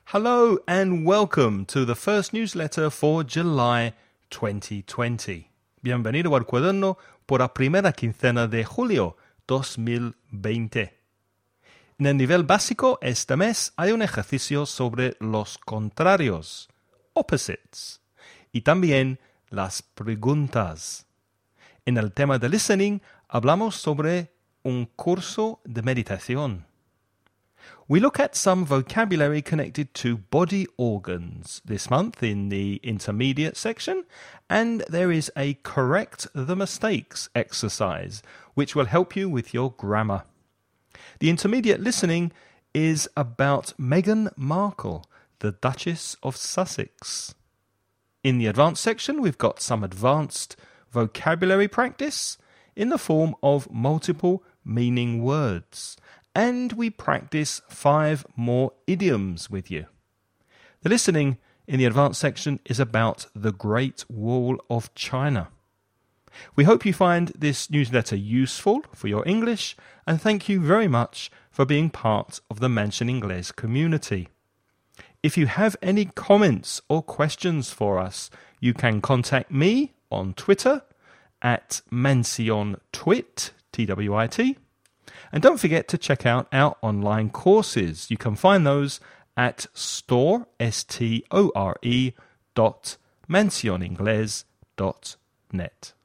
Hello and welcome to the first newsletter for July 2020. Bienvenido al cuaderno por la primera quincena de julio 2020. En el nivel básico, este mes hay un ejercicio sobre los contrarios, opposites, y también las preguntas. En el tema de listening, hablamos sobre un curso de meditación. We look at some vocabulary connected to body organs this month in the intermediate section, and there is a correct the mistakes exercise, which will help you with your grammar. The intermediate listening is about Meghan Markle, the Duchess of Sussex. In the advanced section, we've got some advanced vocabulary practice in the form of multiple meaning words. And we practice 5 more idioms with you. The listening in the advanced section is about the Great Wall of China. We hope you find this newsletter useful for your English, and thank you very much for being part of the Mansion Inglés community. If you have any comments or questions for us, you can contact me on Twitter at MansionTwit, T-W-I-T. And don't forget to check out our online courses. You can find those at store.mansioningles.net.